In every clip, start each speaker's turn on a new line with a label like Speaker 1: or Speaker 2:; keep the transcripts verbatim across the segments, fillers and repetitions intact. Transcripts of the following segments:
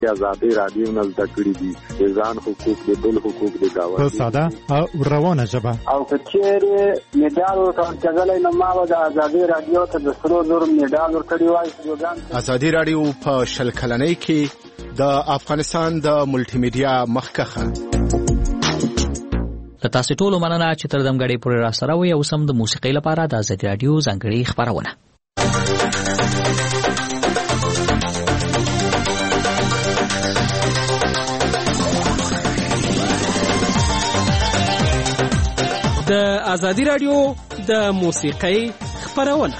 Speaker 1: آزادي رادیو نه زده کړي دي د ځان حقوق د بل حقوق د گاونډي
Speaker 2: په ساده او روانه ژبه.
Speaker 3: او که چیرې میډال ورکول کېدلی نو ما به د آزادي رادیو ته د سرو زرو میډال ورکړی وای.
Speaker 4: آزادي رادیو په شل کلنۍ کې د افغانستان د ملټي میډیا مخکخه.
Speaker 5: تاسو ټول مننه چې تر دمګړې پورې را سره وي او سم د موسیقۍ لپاره د آزادي رادیو ځانګړي خبرونه.
Speaker 6: د آزادي رادیو د موسیقۍ خبرونه.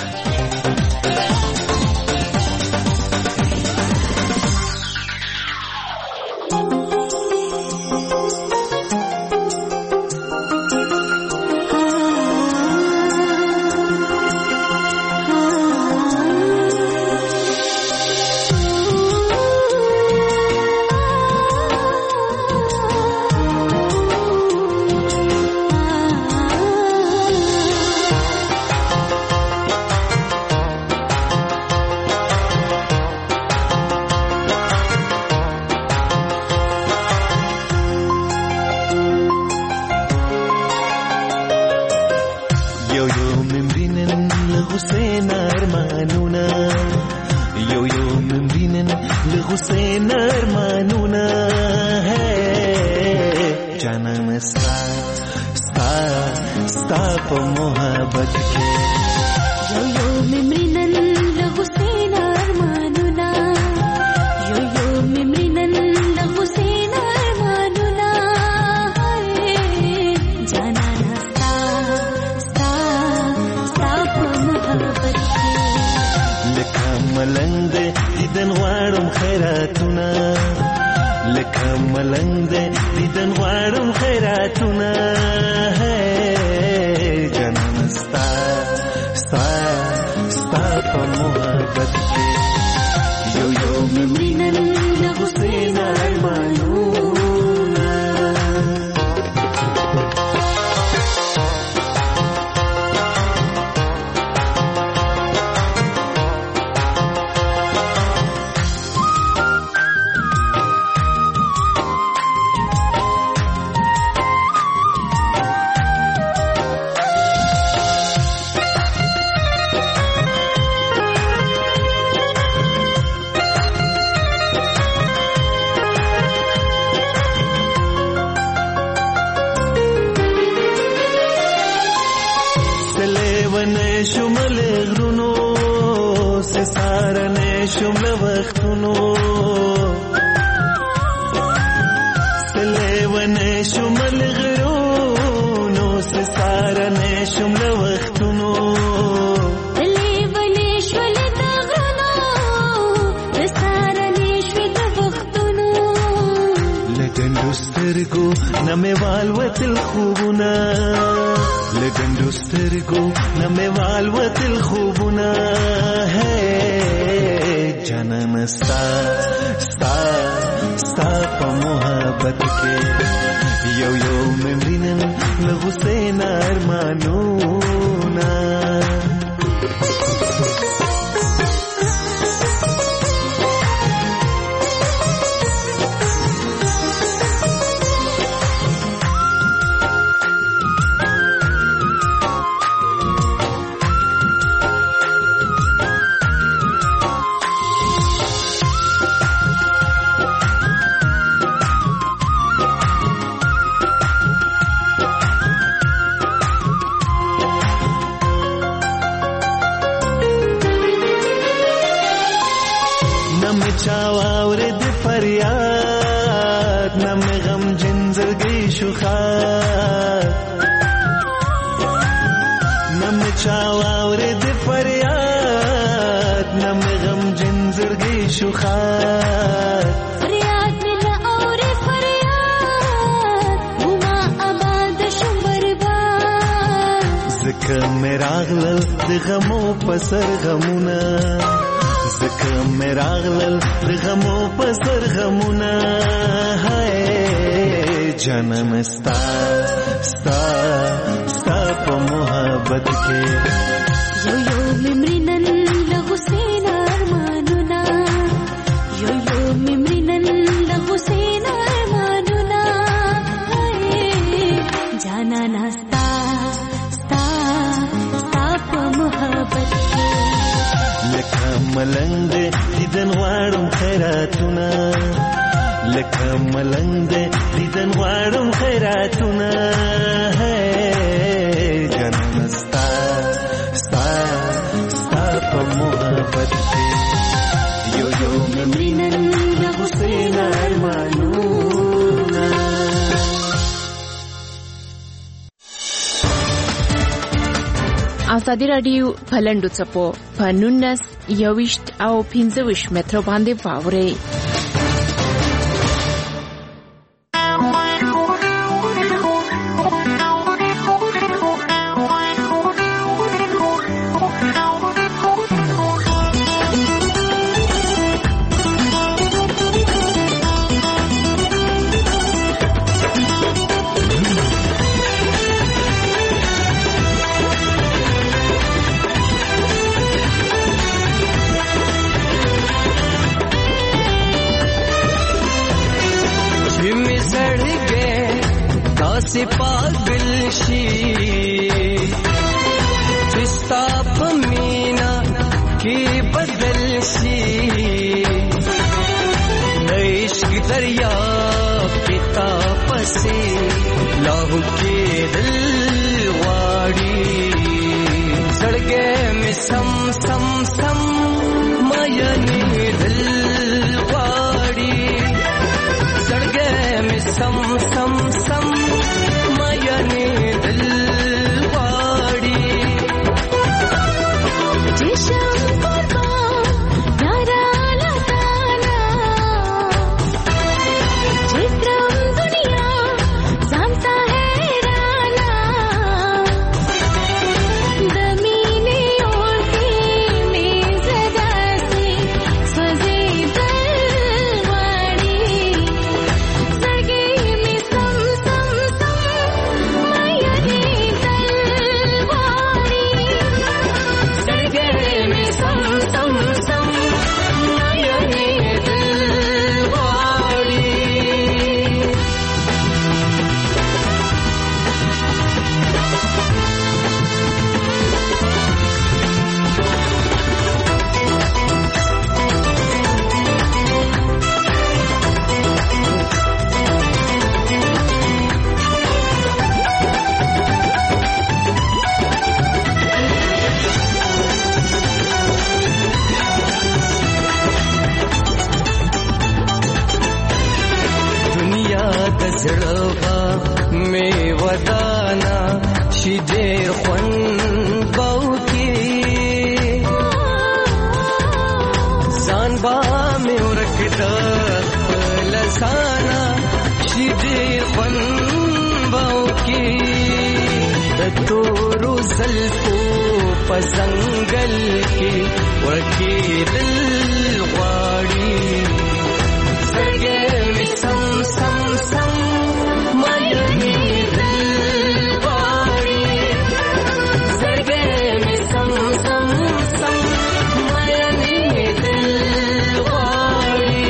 Speaker 7: Yo yo mimrinan رازونه لکه ملنګ دې دیدن غواړم خیراتونه جنم ستا ستا ستا په محبت کې یو یو مینن د حسین ارمانونه.
Speaker 8: ازادي راډیو پلندو چپو په نونس یوشت او پنځه ویشت متر باندې واوري.
Speaker 9: से पागल शी जिस्ता पमीना के बदल शी इश्क दरिया पिता पसे लाहू के दिल वाड़ी सड़गे में सम सम सम मायने दिल वाड़ी सड़गे में सम सम सम मायने दिल वाड़ी जिशम कुर्बान नारा लगाना चित्रम दुनिया जानता है राना दमीने ओढ़े में सदा से सजे दलवाड़ी सगे में सम सम सम मायने दलवाड़ी सगे में सम सम सम मायने दलवाड़ी. दुनिया د زړه مې ودانا شي ډېر خوند باوکي ځان با مې ورکړه خپل ځانا شي ډېر خوند باوکي د تورو زلفو په ځنګل کې ورکې دل غواړي سرګې مې سم سم سم مایلې دل غواړي سرګې مې سم سم سم مایلې دل غواړي.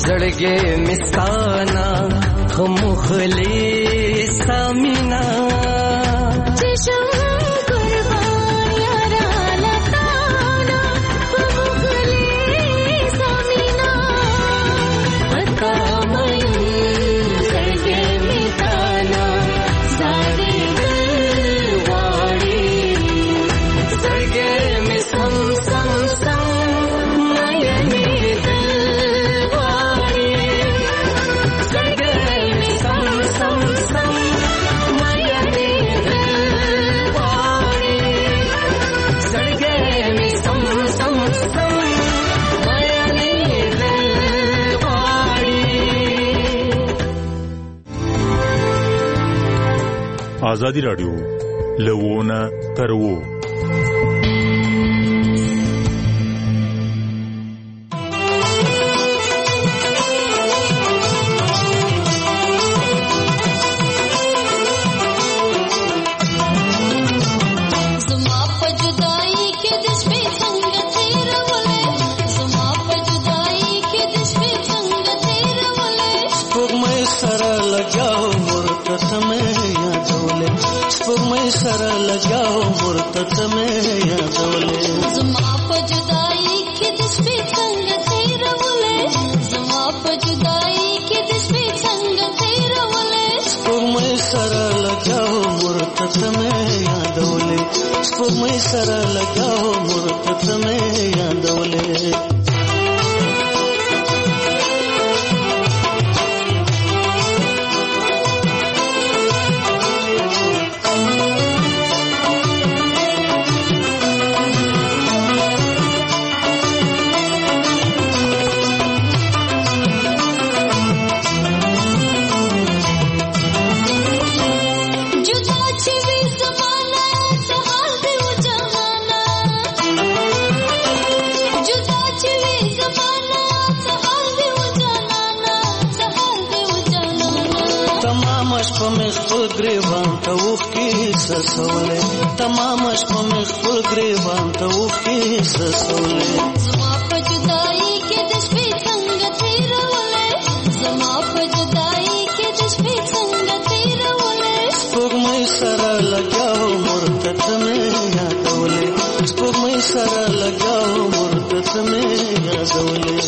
Speaker 9: زړګې مستانا خمخلي سامینا
Speaker 7: چشم قربان یارا لتانا خمخلي سامینا پتا مې زړګې مستانا زادي دلواړي زړګې مې سم سم سم
Speaker 10: آزادی راډیو لوونه ترو
Speaker 7: سره لګاو مرتد مې یادولې زما په جدائی کې د شپې څنګه تیرولې زما په جدائی کې د شپې څنګه تیرولې سپوږمۍ سره لګاو مرتد مې یادولې سپوږمۍ سره لګاو مرتد مې یادولې ګریوان ته وخی سسولې تمام شپه مې خپل ګریوان ته وخی سسولې زما په جدائی کې د شپې څنګه تیرولې زما په جدائی کې د شپې څنګه تیرولې سپوږمۍ سره لګاو مرتد مې یادولې سپوږمۍ سره لګاو مرتد مې یادولې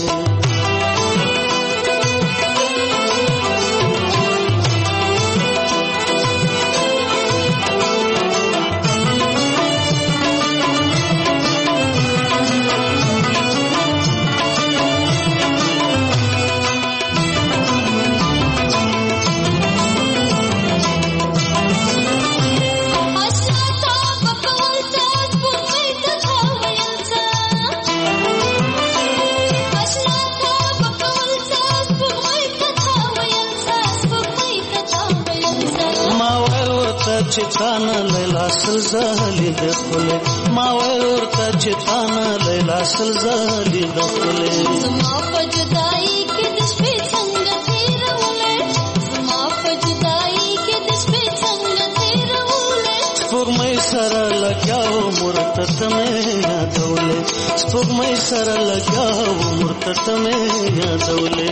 Speaker 7: چې تانا لیلا سلزالي د خپلې ما وای ورته چې تانا لیلا سلزالي د خپلې زما په جدائی کې د شپې څنګه تیرولې زما په جدائی کې د شپې څنګه تیرولې سپوږمۍ سره لګاو مرتد مې یادولې سپوږمۍ سره لګاو مرتد مې یادولې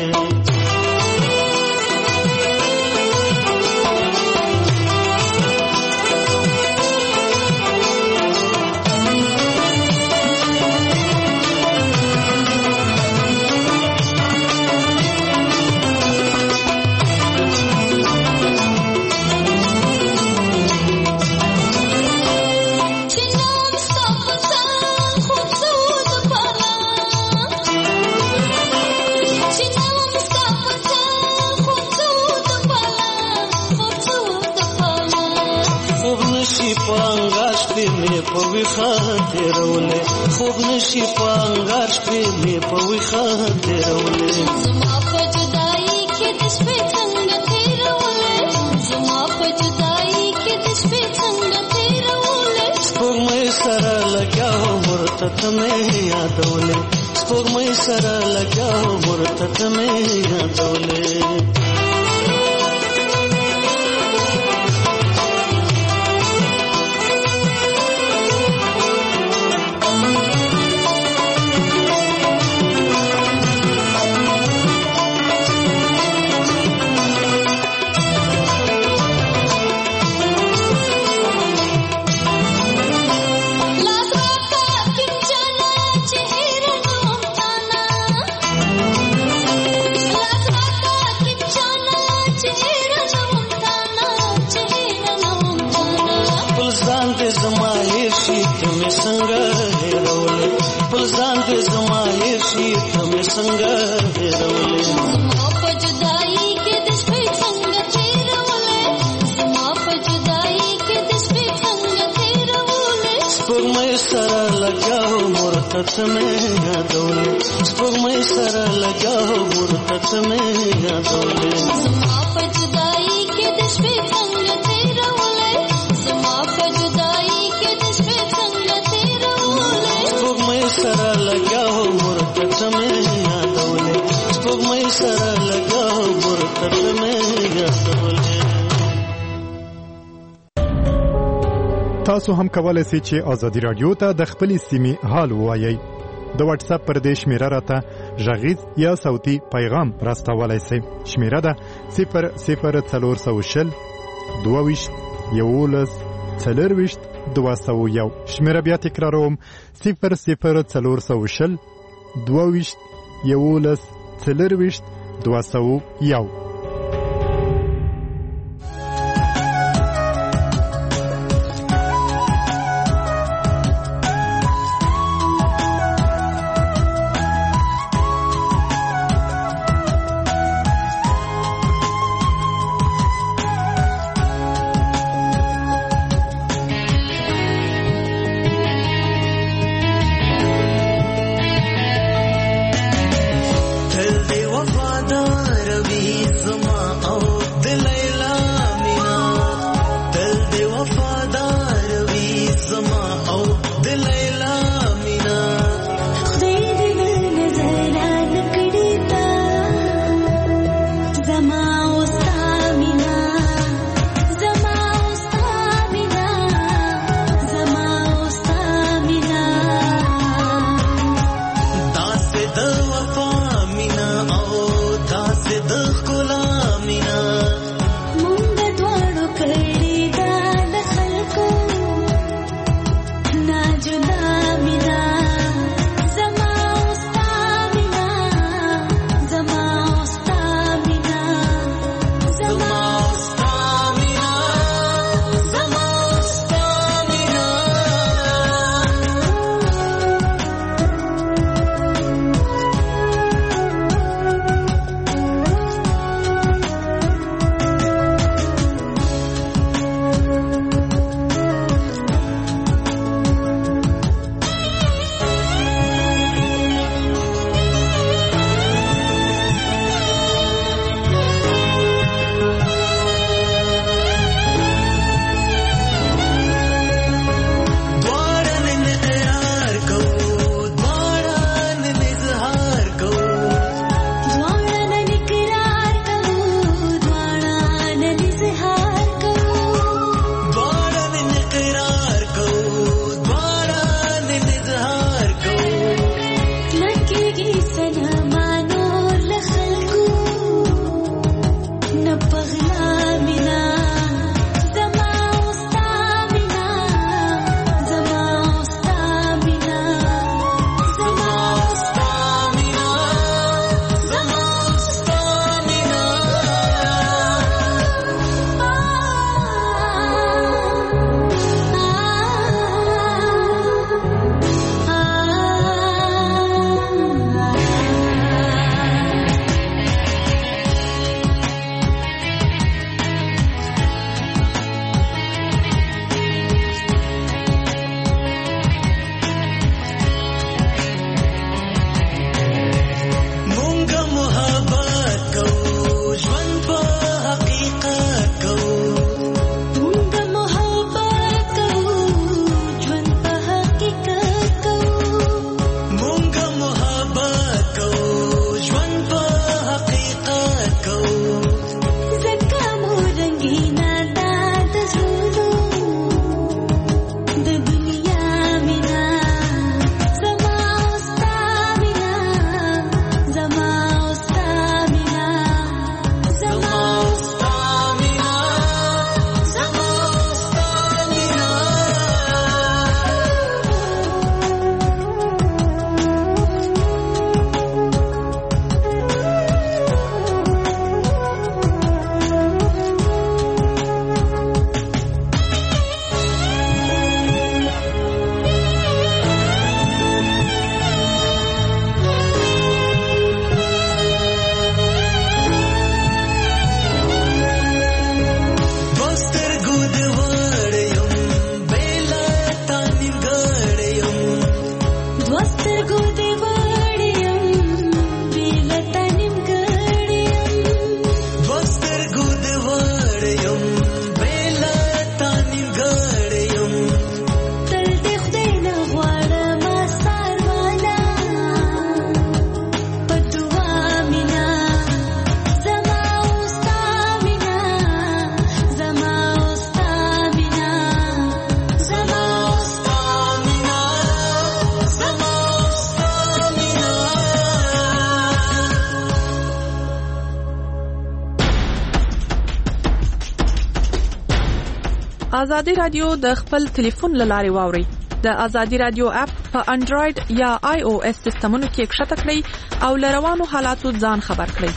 Speaker 7: پوي خاطرولې خوب نشي پانګار شپې مې پوي خاطرولې زما په جدائی کې د شپې څنګه تیرولې زما په جدائی کې د شپې څنګه تیرولې سپوږمۍ سره لګاو مرتد مې یادولې سپوږمۍ سره لګاو مرتد مې یادولې څنګه هېرولې بل ځان دې زما هېر شي ته مې څنګه هېرولې
Speaker 11: زما په جدایي کې د شپې څنګه تېرولې زما په جدایي کې د شپې څنګه تېرولې
Speaker 7: سپوږمۍ سره لګاو مرتت مې یادولې سپوږمۍ سره لګاو مرتت مې یادولې
Speaker 11: زما په جدایي کې د شپې څنګه تېرولې زما په جدایي کې د شپې څنګه تېرولې
Speaker 7: سپوږمۍ سره لګاو مرتت مې یادولې سپوږمۍ سره لګاو مرتت مې یادولې.
Speaker 2: تاسو هم کولای شئ چې ازادي رادیو ته د خپلې سیمې حال ووایئ. د واتس اپ پر دې شمیره راته غږیز یا صوتي پیغام راستولای شئ. شمیره ده صفر صفر څلور سوه شل دوه ویشت یولس څلور ویشت دوه سوه یو. شمیره بیا تکراروم صفر صفر څلور سوه شل دوه ویشت یولس څلور ویشت دوه سوه یو.
Speaker 12: ازادي رادیو د خپل ټلیفون لارې واوري. د ازادي رادیو اپ په انډراید یا آی او اس سیستمونو کې ښکته کړئ او لروانو حالاتو ځان خبر کړئ.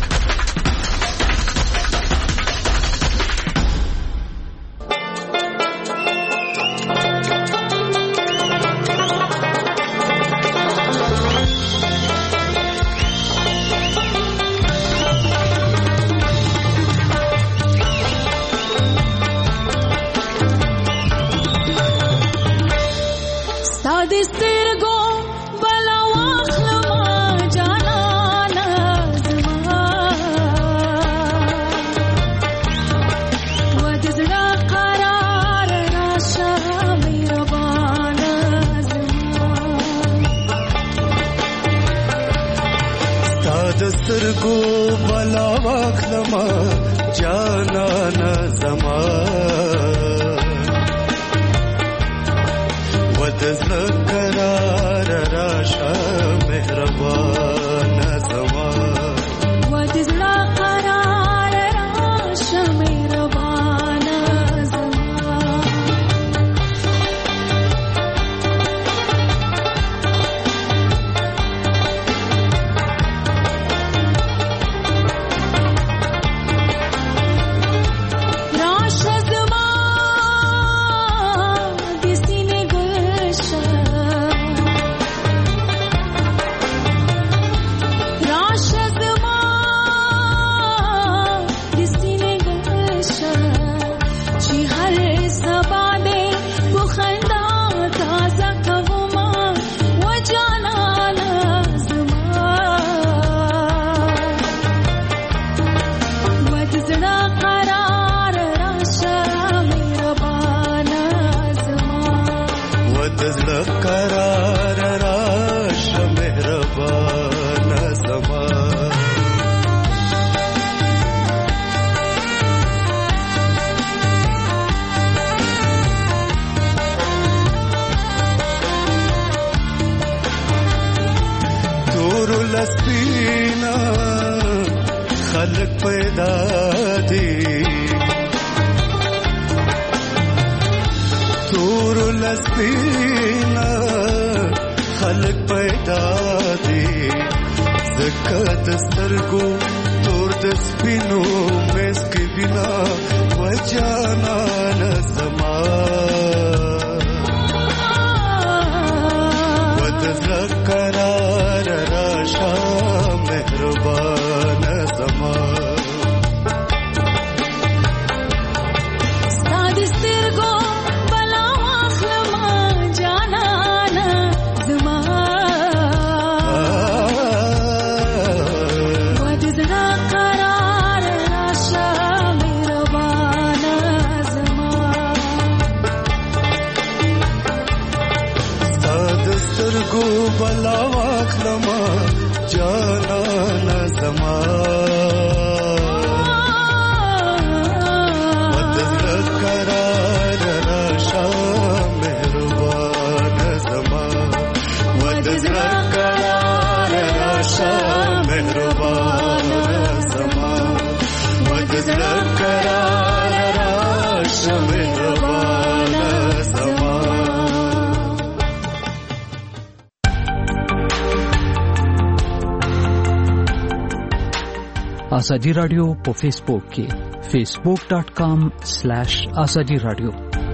Speaker 5: ازادي رادیو په فیسبوک کې facebook dot com slash azadi radio.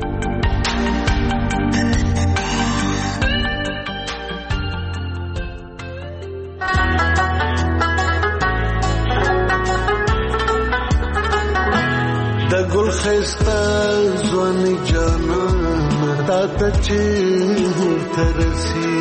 Speaker 13: د ګل خسته ځواني جانان تا ته چې ترسي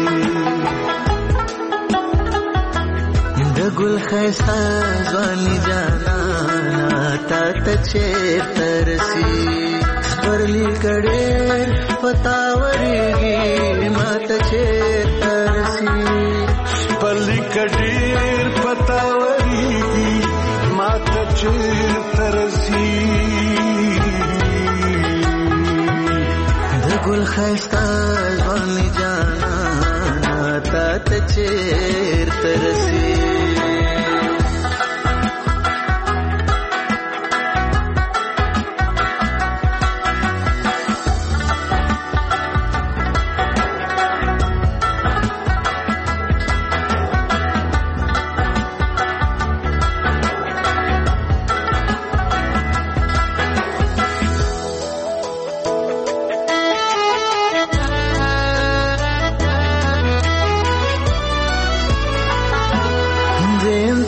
Speaker 14: گل خیسا زوانی جانا تا تچیر ترسی پرلی کڑیر پتاوریگی ما تچیر ترسی
Speaker 13: پرلی کڑیر پتاوریگی ما تچیر ترسی
Speaker 14: گل خیسا زوانی جانا تا تچیر ترسی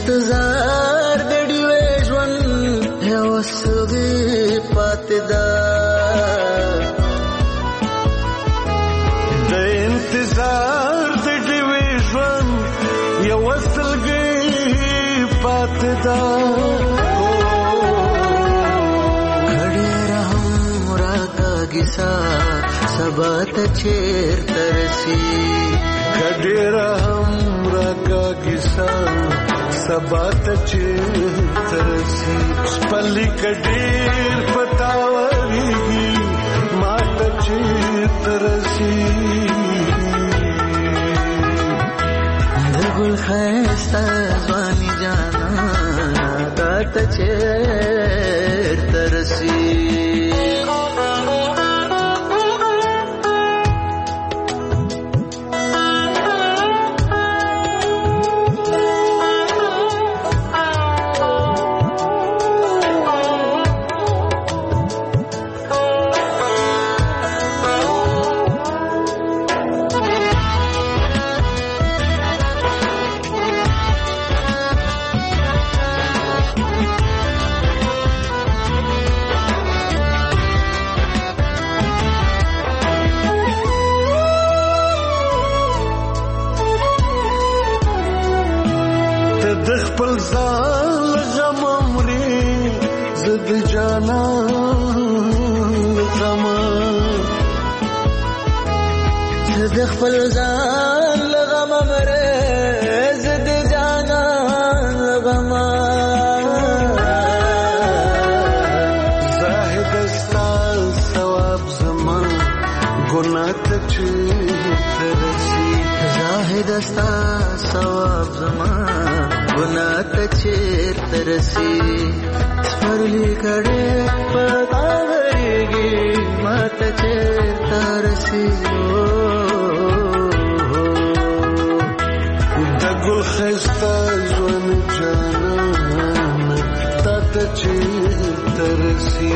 Speaker 14: انتظار د ډیوې ژوند یو سوګي پاتې ده
Speaker 13: د انتظار د ډیوې ژوند یو سوګي پاتې ده
Speaker 14: سبا ته چیرته رسي
Speaker 13: کډیر هم راکا کیسا سبا ته چیرته رسي پلی کډیر پتاوريږي ما ته چیرته رسي
Speaker 14: د ګل خسته ځواني جانا دا ته چیرته رسي
Speaker 13: خپل ځان غم عمرې زد جانا غم
Speaker 14: زد خپل ځان غم عمرې زد جانا غم
Speaker 13: زاهد استا ثواب زمان ګناه ته چیرته رسي
Speaker 14: زاهد استا ثواب زمان ګناه ته چیرته رسي سپرلی کړه پتا ورګي ما ته چیرته رسي
Speaker 13: د ګل خسته ژوند جانان تا ته چیرته رسي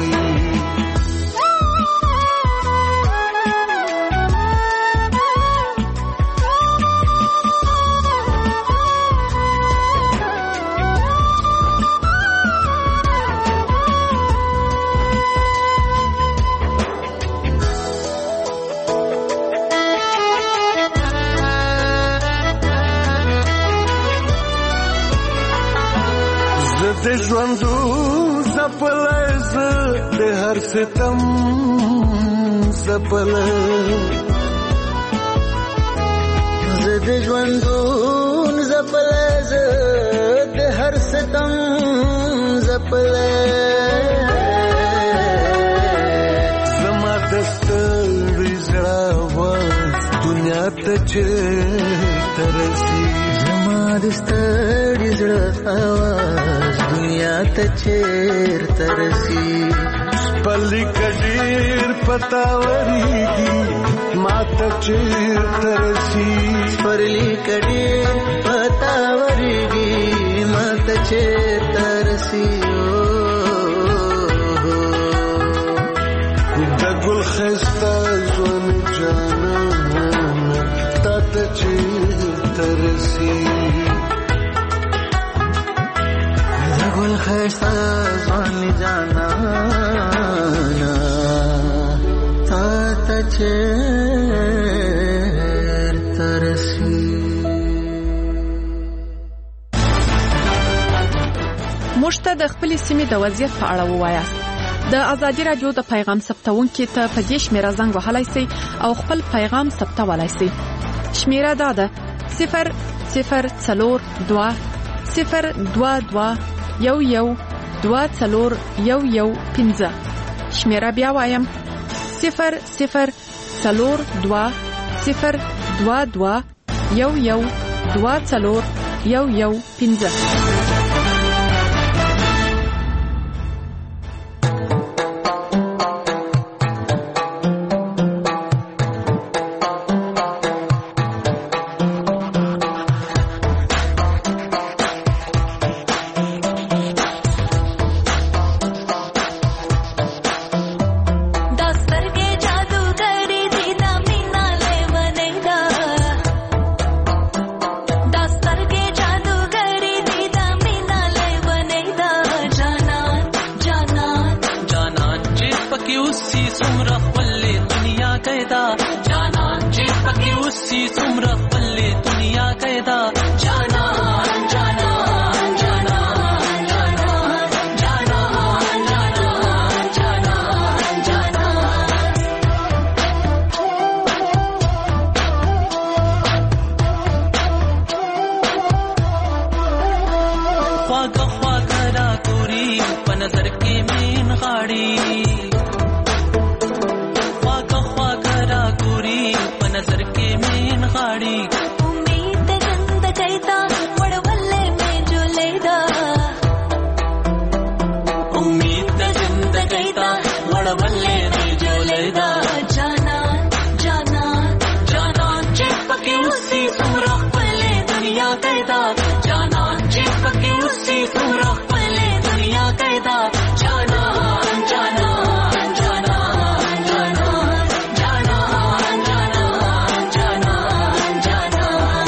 Speaker 13: د ژوندو زپلای زه د هر ستم زپلای
Speaker 14: زه د ژوندو زپلای زه د هر ستم زپلای
Speaker 13: زما د ستړي زړه आवाज دنیا ته چیرته رسي
Speaker 14: زما د ستړي زړه आवाज دنیا ته چیرته رسي
Speaker 13: پلی کډیر پتاوريږي ما ته چیرته رسي
Speaker 14: پلی کډیر پتاوريږي ما ته چیرته رسي
Speaker 13: د ګل خسته ژوند جانان تا ته چیرته رسي
Speaker 14: ګل خسته ځوان جانا تا ته چیرته رسي
Speaker 12: موږ ته د خپل سیمې د وضعیت په اړه ووایاست د ازادي رادیو د پیغام ثبتونکو ته په دې شمیره زنګ وهلای شئ او خپل پیغام ثبتولای شئ شمیره دا ده صفر صفر څلور دوه صفر دوه دوه یو یو دوه څلور یو یو پنځه شمیره بیا وایم صفر صفر څلور دوه صفر دوه دوه یو یو دوه څلور یو یو پنځه
Speaker 11: दस्तरगे जादूगरी दीदा
Speaker 9: قیدا جانان چې پکې اوسې څومره خپلې دنیا قیدا جانان جانان جانان جانان جانان جانان جانان خواږه خواږه را ګوري په نظر کې مین غاړي خواږه خواږه را ګوري په نظر کې مین غاړي
Speaker 11: امید جند کیتا وړولې مې جولیدا
Speaker 9: امید جند کیتا وړولې مې جولیدا
Speaker 11: جانان جانان
Speaker 9: جانان چې پکې اوسې څومره خپلې دنیا قیدا جانان چې پکې اوسې څومره خپلې دنیا قیدا جانان جانان جانان جانان جانان جانان جانان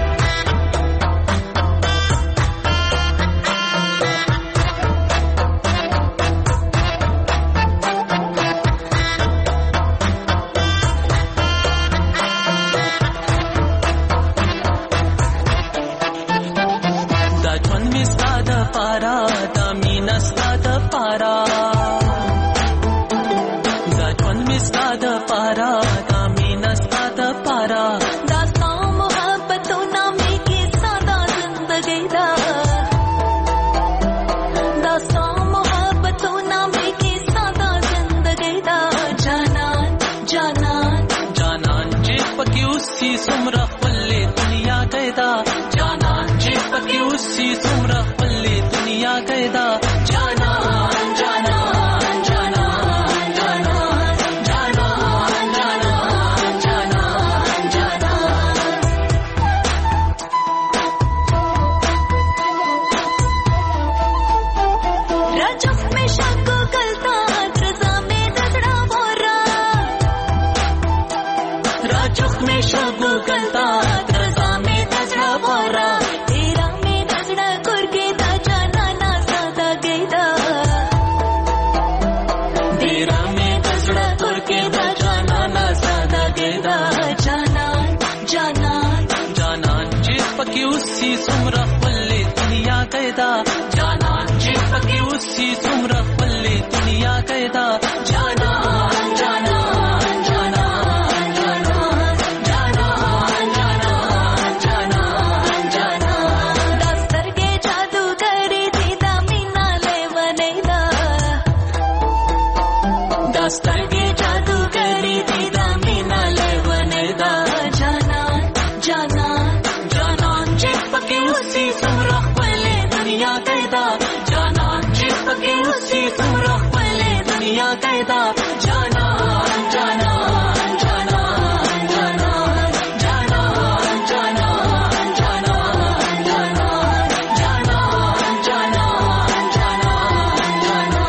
Speaker 9: دا ژوند مې ستا د پاره دا مینه ستا د پاره دا ژوند مې ستا د پاره دا مینه ستا د پاره
Speaker 11: داستا محبتونه مې کې ساده زندګۍ دا داستا محبتونه مې کې ساده زندګۍ دا جانان جانان
Speaker 9: جانان چې پکې اوسې څومره خپلې دنیا قیدا جانان چې پکې اوسې څومره خپلې دنیا قیدا جانان جانان جانان جانان جانان جانان جانان
Speaker 11: रजब में शक गलता रजा में दसड़ा बोरा
Speaker 9: राजुक में शगु गलता रजा में दसड़ा बोरा
Speaker 11: तेरा में दसड़ा कुरके दा जाना ना सादा गईदा
Speaker 9: तेरा में दसड़ा कुरके दा जाना ना सादा गेदा
Speaker 11: जानान जानान
Speaker 9: जानान जे पके उसी सुमरा पल्ले दुनिया कैदा जानान जे पके उसी सुमरा पल्ले दुनिया कैदा जानान जानान जानान जानान जानान जानान जानान
Speaker 11: दस्तर के जादू करी दीदा मीना ले बनेदा
Speaker 9: दस्तर के जादू करी दीदा मीना ले बनेदा
Speaker 11: जानान जानान
Speaker 9: जानान जे पके उसी सुमरा पल्ले दुनिया कैदा जानान जे पके उसी सुमरा पल्ले दुनिया कैदा जानान जानान जानान जानान जानान जानान जानान जानान जानान जानान जानान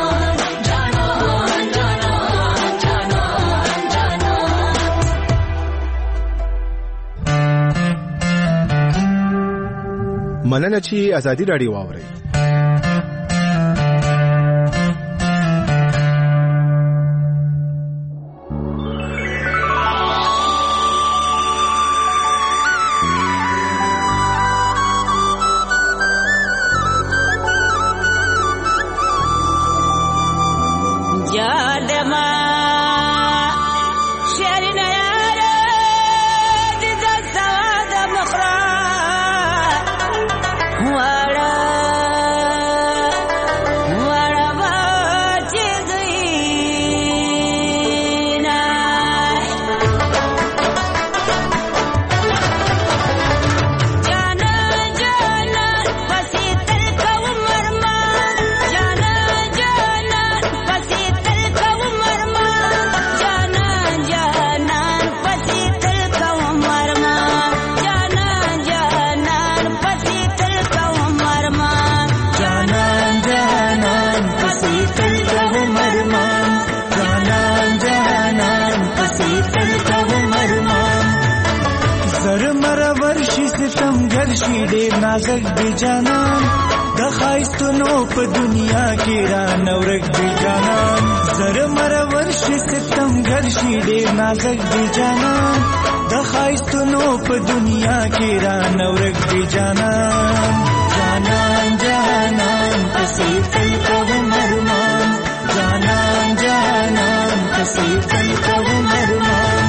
Speaker 9: जानान जानान जानान जानान
Speaker 4: مننه چې ازادي راډیو واورئ.
Speaker 15: ستم ګرشي ډېر نازک دی جانان د خایستونو په دنیا کې را نورک دی جانان زر مر ورش ستم ګرشي ډېر نازک دی جانان د خایستونو په دنیا کې را نورک دی جانان جانان جانان پسې تل کوم ارمان جانان جانان پسې تل کوم ارمان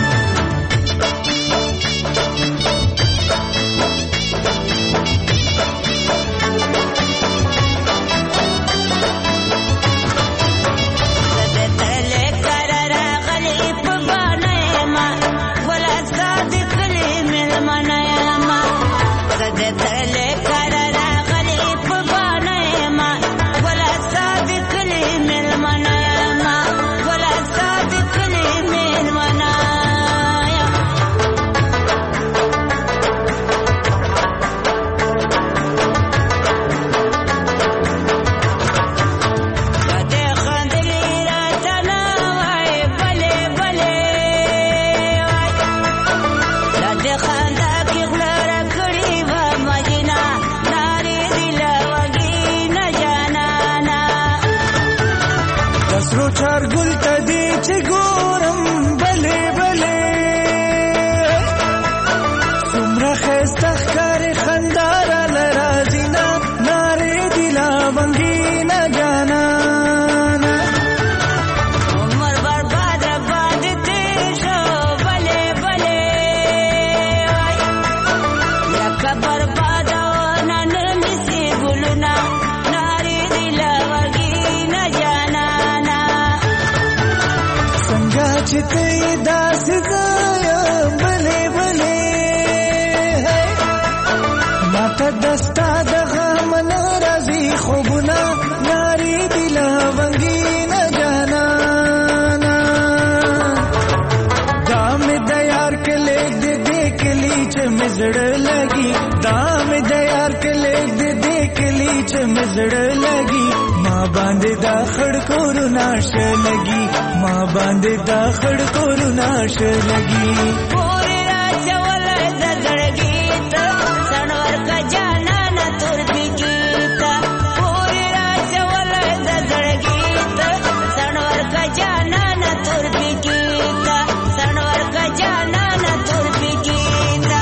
Speaker 15: زړه لګي ما باندې دا خړ کورونه شه لګي ما باندې دا خړ کورونه شه لګي پورې راځه ولې د زړګي ته سنور کا جانا نه تور بيږي تا پورې راځه ولې د زړګي ته سنور کا جانا نه تور بيږي تا سنور کا جانا نه تور بيږي تا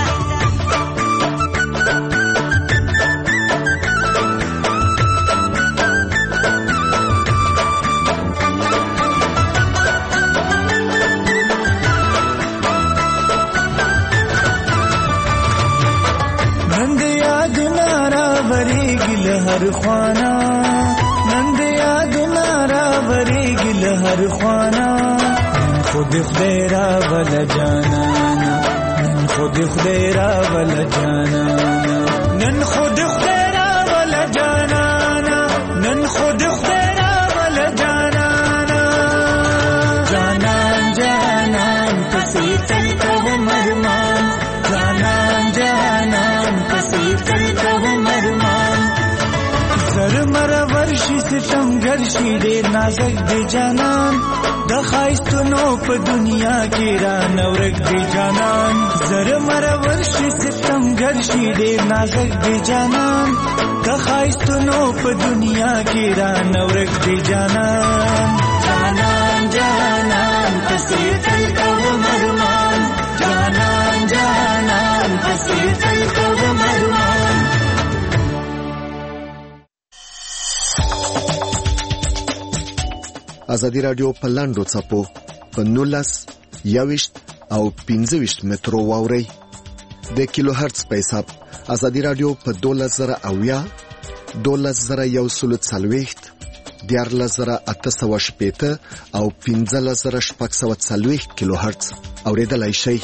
Speaker 15: हर ख्वाना नंद याद नारा बरी गिल हर ख्वाना खुद खुदेरा वल जाना नन खुद खुदेरा वल जाना नन खुद खुदेरा वल जाना नन खुद खुदेरा वल जाना जाना जाना पसी तल कब मरमान जाना जाना पसी तल कब मरमान زر مر ورشي ستم ګرشي ډېر نازک دی جانان د خایستونو په دنیا کې را نورک دی جانان زر مر ورشي ستم ګرشي ډېر نازک دی جانان د خایستونو په دنیا کې را نورک دی جانان جانان جانان پسې تل کوم ارمان جانان جانان پسې تل کوم ارمان
Speaker 4: ازادي رادیو په لاندو څپو په نولس یوشت او پنځه ویشت مترو واوري د کیلو هرتز په حساب ازادي رادیو په دولس زره اویا دولس زره یو سلو څلوېښت دیارلس زره اته سوه شپېته او پنځلس زره شپږ سوه څلوېښت کیلو هرتز اوریدلای شئ.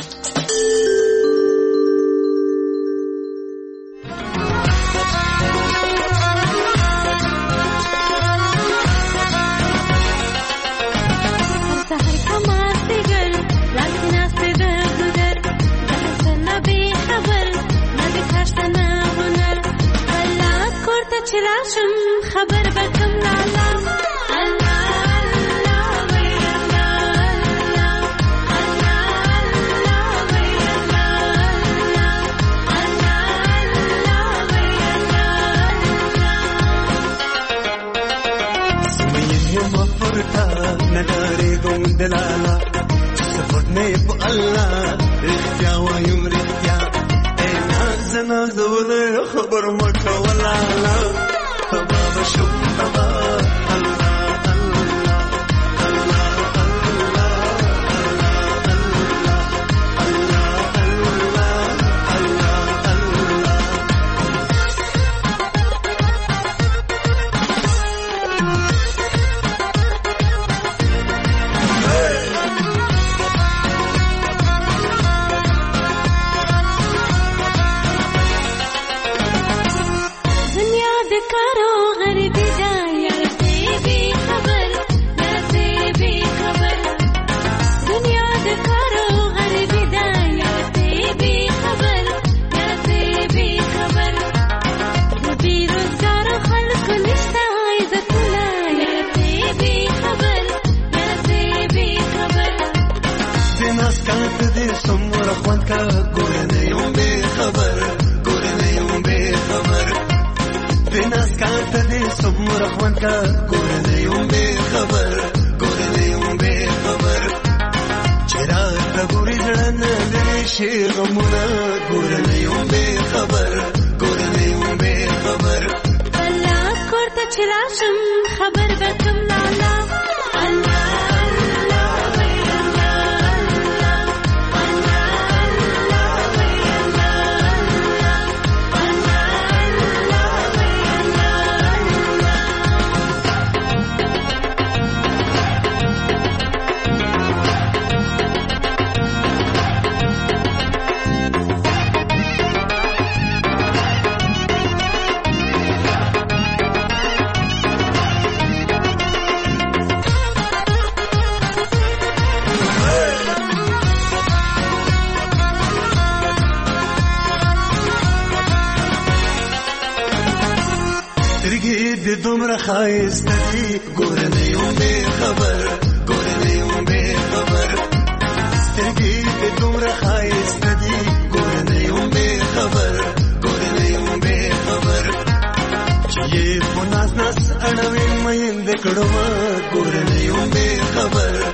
Speaker 11: خبر بكم لالا
Speaker 15: ورته نه ډارېږم دلاله چې سپټ مې په الله رښتیا وایم رښتیا ای نازه نازولی خبر مه کوه لاله تبا به شم تبا الله دومره خایسته دي ګوره نه یم بې خبر ګوره نه یم بې خبر سترګې دې دومره خایسته دي ګوره نه یم بې خبر ګوره نه یم بې خبر چې یې په ناز ناز اړوې میندې کړمه ګوره نه یم بې خبر